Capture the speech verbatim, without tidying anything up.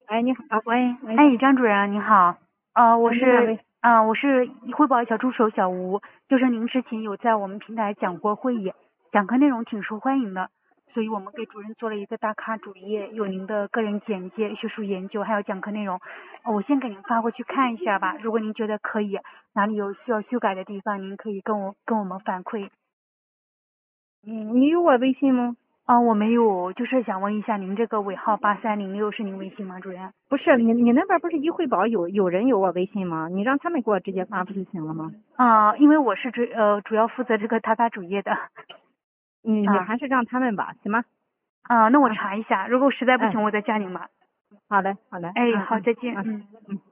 哎，你好，啊喂， 喂， 哎，张主任您好，呃，我哎，你哪是， 位？ 呃，我是汇报小助手小吴，就是您之前有在我们平台讲过会议，讲课内容挺受欢迎的，所以我们给主任做了一个大咖主页，有您的个人简介、学术研究，还有讲课内容，呃我先给您发过去看一下吧，如果您觉得可以，哪里有需要修改的地方，您可以跟我跟我们反馈。 嗯，你有我微信吗？ 啊、我没有，就是想问一下，您这个尾号八三零六是您微信吗，主任？ 不是，你你那边不是一汇宝有有人有我微信吗？你让他们给我直接发不就行了吗？ 啊、因为我是主呃主要负责这个打卡主页的。 你你啊还是让他们吧，行吗？ 啊，那我啊， 查一下，如果实在不哎， 行，我再加您吧。 好嘞，好嘞， 哎，好， 嗯嗯再见， 嗯嗯。 嗯。